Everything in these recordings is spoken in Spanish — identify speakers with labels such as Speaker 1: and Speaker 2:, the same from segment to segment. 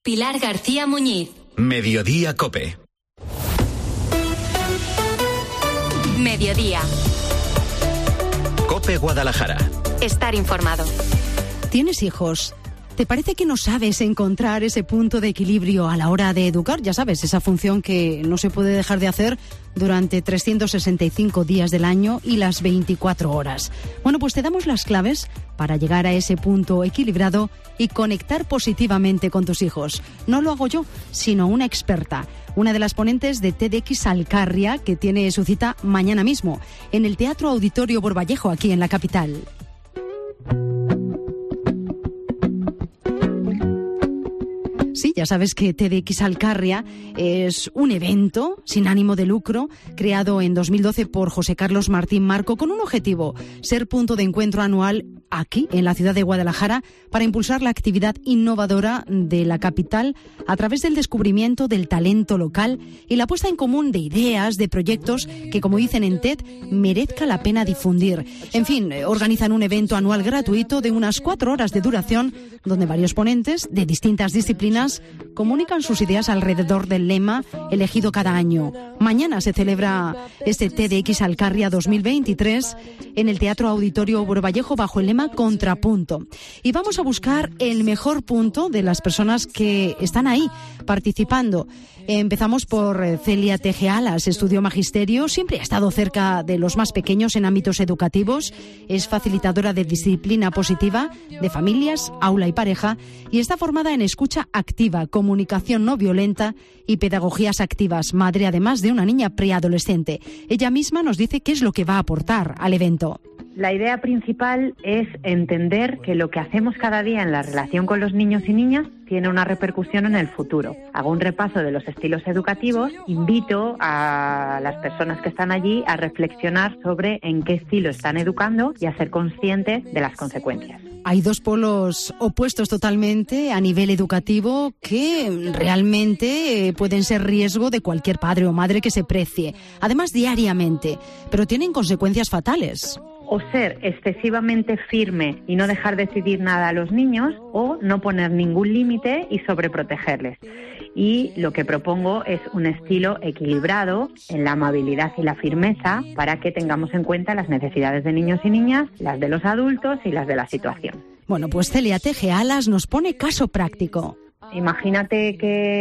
Speaker 1: Pilar García Muñiz.
Speaker 2: Mediodía COPE.
Speaker 1: Mediodía.
Speaker 2: COPE Guadalajara.
Speaker 1: Estar informado.
Speaker 3: ¿Tienes hijos? ¿Te parece que no sabes encontrar ese punto de equilibrio a la hora de educar? Ya sabes, esa función que no se puede dejar de hacer durante 365 días del año y las 24 horas. Bueno, pues te damos las claves para llegar a ese punto equilibrado y conectar positivamente con tus hijos. No lo hago yo, sino una experta, una de las ponentes de TEDx Alcarria, que tiene su cita mañana mismo en el Teatro Auditorio Borballejo, aquí en la capital. Sí, ya sabes que TEDx Alcarria es un evento sin ánimo de lucro creado en 2012 por José Carlos Martín Marco con un objetivo: ser punto de encuentro anual aquí en la ciudad de Guadalajara para impulsar la actividad innovadora de la capital a través del descubrimiento del talento local y la puesta en común de ideas, de proyectos que, como dicen en TED, merezca la pena difundir. En fin, organizan un evento anual gratuito de unas 4 horas de duración donde varios ponentes de distintas disciplinas comunican sus ideas alrededor del lema elegido cada año. Mañana se celebra este TEDx Alcarria 2023 en el Teatro Auditorio Borballejo bajo el lema Contrapunto. Y vamos a buscar el mejor punto de las personas que están ahí participando. Empezamos por Celia Tejealas, estudió magisterio, siempre ha estado cerca de los más pequeños en ámbitos educativos, es facilitadora de disciplina positiva, de familias, aula y pareja, y está formada en escucha activa, comunicación no violenta y pedagogías activas, madre además de una niña preadolescente. Ella misma nos dice qué es lo que va a aportar al evento.
Speaker 4: La idea principal es entender que lo que hacemos cada día en la relación con los niños y niñas tiene una repercusión en el futuro. Hago un repaso de los estilos educativos, invito a las personas que están allí a reflexionar sobre en qué estilo están educando y a ser conscientes de las consecuencias.
Speaker 3: Hay dos polos opuestos totalmente a nivel educativo que realmente pueden ser riesgo de cualquier padre o madre que se precie, además diariamente, pero tienen consecuencias fatales.
Speaker 4: O ser excesivamente firme y no dejar decidir nada a los niños, o no poner ningún límite y sobreprotegerles. Y lo que propongo es un estilo equilibrado en la amabilidad y la firmeza para que tengamos en cuenta las necesidades de niños y niñas, las de los adultos y las de la situación.
Speaker 3: Bueno, pues Celia Tejealas nos pone caso práctico.
Speaker 4: Imagínate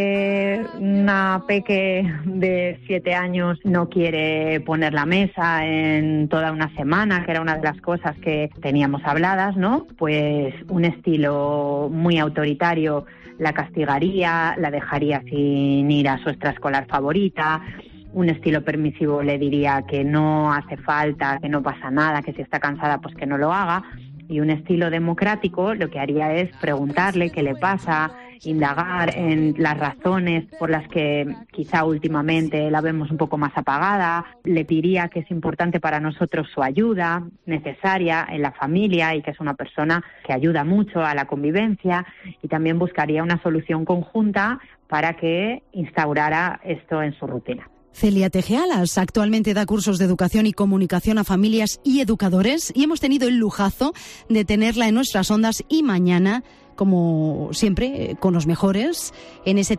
Speaker 4: que una peque de 7 años no quiere poner la mesa en toda una semana, que era una de las cosas que teníamos habladas, ¿no? Pues un estilo muy autoritario la castigaría, la dejaría sin ir a su extraescolar favorita. Un estilo permisivo le diría que no hace falta, que no pasa nada, que si está cansada pues que no lo haga. Y un estilo democrático lo que haría es preguntarle qué le pasa, indagar en las razones por las que quizá últimamente la vemos un poco más apagada. Le diría que es importante para nosotros su ayuda necesaria en la familia y que es una persona que ayuda mucho a la convivencia, y también buscaría una solución conjunta para que instaurara esto en su rutina.
Speaker 3: Celia Tejealas actualmente da cursos de educación y comunicación a familias y educadores, y hemos tenido el lujazo de tenerla en nuestras ondas, y mañana, como siempre, con los mejores, en ese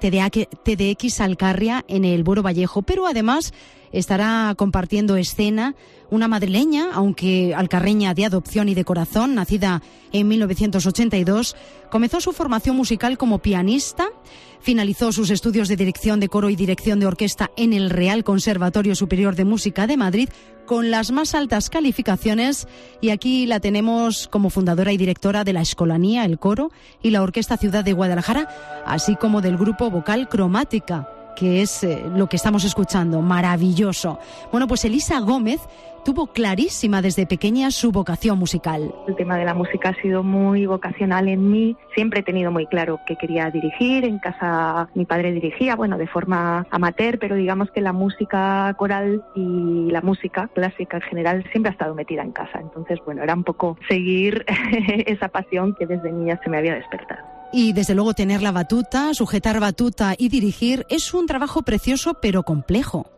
Speaker 3: TEDx Alcarria en el Boro Vallejo. Pero además estará compartiendo escena una madrileña, aunque alcarreña de adopción y de corazón, nacida en 1982. Comenzó su formación musical como pianista, finalizó sus estudios de dirección de coro y dirección de orquesta en el Real Conservatorio Superior de Música de Madrid con las más altas calificaciones, y aquí la tenemos como fundadora y directora de la Escolanía, el coro y la Orquesta Ciudad de Guadalajara, así como del grupo vocal Cromática, que es lo que estamos escuchando, maravilloso. Bueno, pues Elisa Gómez tuvo clarísima desde pequeña su vocación musical.
Speaker 5: El tema de la música ha sido muy vocacional en mí. Siempre he tenido muy claro que quería dirigir. En casa mi padre dirigía, bueno, de forma amateur, pero digamos que la música coral y la música clásica en general siempre ha estado metida en casa. Entonces, bueno, era un poco seguir esa pasión que desde niña se me había despertado.
Speaker 3: Y desde luego tener la batuta, sujetar batuta y dirigir es un trabajo precioso pero complejo.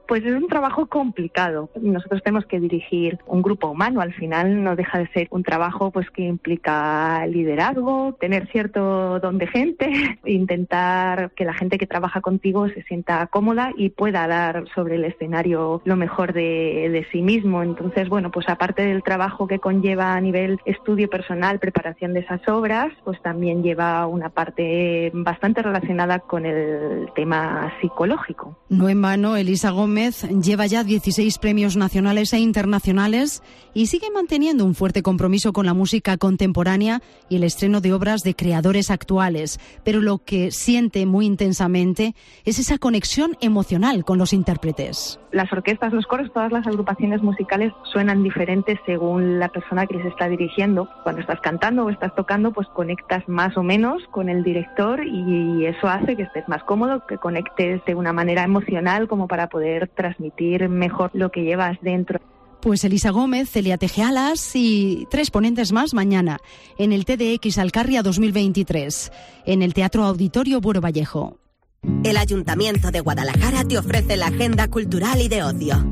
Speaker 5: Pues es un trabajo complicado. Nosotros tenemos que dirigir un grupo humano. Al final no deja de ser un trabajo pues que implica liderazgo, tener cierto don de gente, intentar que la gente que trabaja contigo se sienta cómoda y pueda dar sobre el escenario lo mejor de sí mismo. Entonces, bueno, pues aparte del trabajo que conlleva a nivel estudio personal, preparación de esas obras, pues también lleva una parte bastante relacionada con el tema psicológico.
Speaker 3: No en vano, Elisa Gómez lleva ya 16 premios nacionales e internacionales y sigue manteniendo un fuerte compromiso con la música contemporánea y el estreno de obras de creadores actuales. Pero lo que siente muy intensamente es esa conexión emocional con los intérpretes.
Speaker 5: Las orquestas, los coros, todas las agrupaciones musicales suenan diferentes según la persona que les está dirigiendo. Cuando estás cantando o estás tocando, pues conectas más o menos con el director y eso hace que estés más cómodo, que conectes de una manera emocional como para poder transmitir mejor lo que llevas dentro.
Speaker 3: Pues Elisa Gómez, Celia Tejealas y 3 ponentes más mañana en el TEDx Alcarria 2023, en el Teatro Auditorio Buero Vallejo.
Speaker 6: El Ayuntamiento de Guadalajara te ofrece la agenda cultural y de ocio.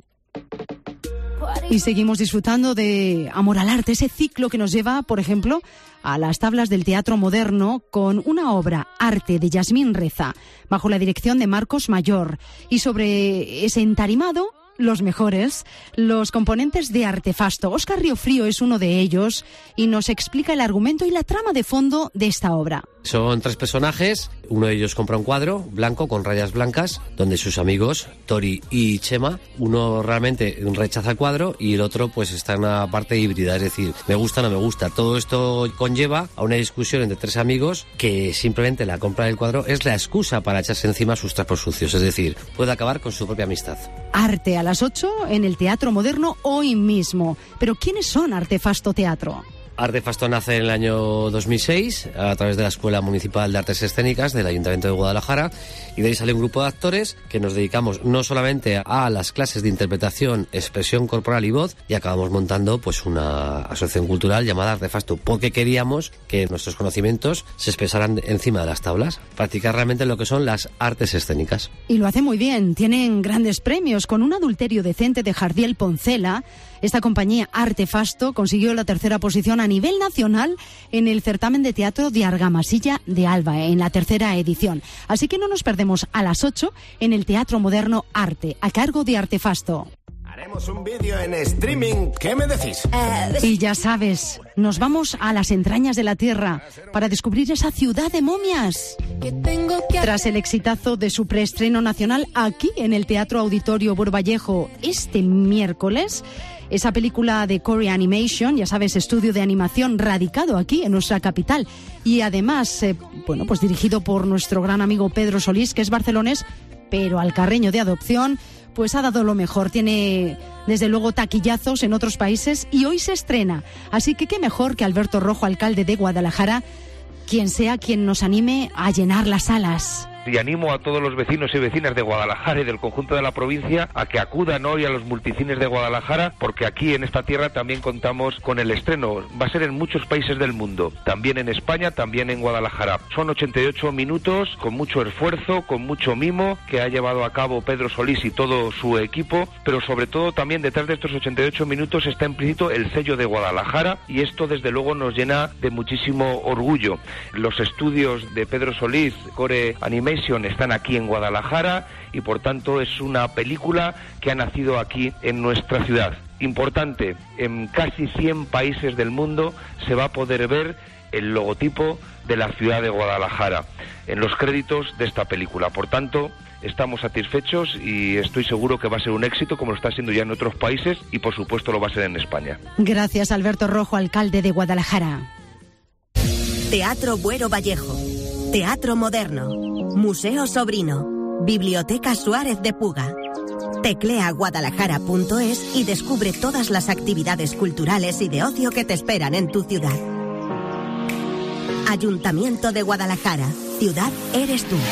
Speaker 3: Y seguimos disfrutando de Amor al Arte, ese ciclo que nos lleva, por ejemplo, a las tablas del Teatro Moderno con una obra, Arte, de Yasmín Reza, bajo la dirección de Marcos Mayor. Y sobre ese entarimado, los mejores, los componentes de Artefasto. Óscar Riofrío es uno de ellos y nos explica el argumento y la trama de fondo de esta obra.
Speaker 7: Son 3 personajes, uno de ellos compra un cuadro blanco con rayas blancas, donde sus amigos, Tori y Chema, uno realmente rechaza el cuadro y el otro pues está en una parte híbrida, es decir, me gusta o no me gusta. Todo esto conlleva a una discusión entre 3 amigos que simplemente la compra del cuadro es la excusa para echarse encima sus trapos sucios, es decir, puede acabar con su propia amistad.
Speaker 3: Arte a las 8 en el Teatro Moderno hoy mismo. Pero ¿quiénes son Artefasto Teatro?
Speaker 7: Artefasto nace en el año 2006 a través de la Escuela Municipal de Artes Escénicas del Ayuntamiento de Guadalajara y de ahí sale un grupo de actores que nos dedicamos no solamente a las clases de interpretación, expresión corporal y voz y acabamos montando pues una asociación cultural llamada Artefasto porque queríamos que nuestros conocimientos se expresaran encima de las tablas, practicar realmente lo que son las artes escénicas.
Speaker 3: Y lo hace muy bien, tienen grandes premios con Un adulterio decente de Jardiel Poncela. Esta compañía Artefasto consiguió la 3ª posición a nivel nacional en el certamen de teatro de Argamasilla de Alba, en la 3ª edición. Así que no nos perdemos a las 8 en el Teatro Moderno Arte, a cargo de Artefasto.
Speaker 8: Haremos un vídeo en streaming, ¿qué me decís?
Speaker 3: Y ya sabes, nos vamos a las entrañas de la Tierra para descubrir esa ciudad de momias. Tras el exitazo de su preestreno nacional aquí en el Teatro Auditorio Buero Vallejo este miércoles, esa película de Core Animation, ya sabes, estudio de animación radicado aquí en nuestra capital y además, pues dirigido por nuestro gran amigo Pedro Solís, que es barcelonés, pero alcarreño de adopción, pues ha dado lo mejor. Tiene, desde luego, taquillazos en otros países y hoy se estrena. Así que qué mejor que Alberto Rojo, alcalde de Guadalajara, quien sea quien nos anime a llenar las salas.
Speaker 9: Y animo a todos los vecinos y vecinas de Guadalajara y del conjunto de la provincia a que acudan hoy a los multicines de Guadalajara, porque aquí en esta tierra también contamos con el estreno. Va a ser en muchos países del mundo, también en España, también en Guadalajara. Son 88 minutos con mucho esfuerzo, con mucho mimo que ha llevado a cabo Pedro Solís y todo su equipo, pero sobre todo también detrás de estos 88 minutos está implícito el sello de Guadalajara y esto desde luego nos llena de muchísimo orgullo. Los estudios de Pedro Solís, Core Animation, están aquí en Guadalajara y por tanto es una película que ha nacido aquí en nuestra ciudad. Importante, en casi 100 países del mundo se va a poder ver el logotipo de la ciudad de Guadalajara en los créditos de esta película. Por tanto, estamos satisfechos y estoy seguro que va a ser un éxito como lo está siendo ya en otros países y por supuesto lo va a ser en España.
Speaker 3: Gracias, Alberto Rojo, alcalde de Guadalajara.
Speaker 6: Teatro Buero Vallejo, Teatro Moderno, Museo Sobrino, Biblioteca Suárez de Puga. Teclea guadalajara.es y descubre todas las actividades culturales y de ocio que te esperan en tu ciudad. Ayuntamiento de Guadalajara. Ciudad eres tú.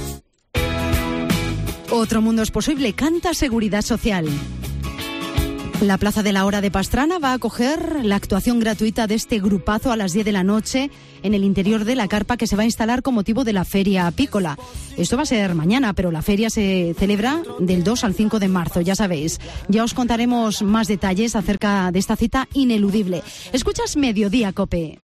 Speaker 3: Otro mundo es posible. Canta Seguridad Social. La Plaza de la Hora de Pastrana va a acoger la actuación gratuita de este grupazo a las 10 de la noche en el interior de la carpa que se va a instalar con motivo de la Feria Apícola. Esto va a ser mañana, pero la feria se celebra del 2 al 5 de marzo, ya sabéis. Ya os contaremos más detalles acerca de esta cita ineludible. Escuchas Mediodía, COPE.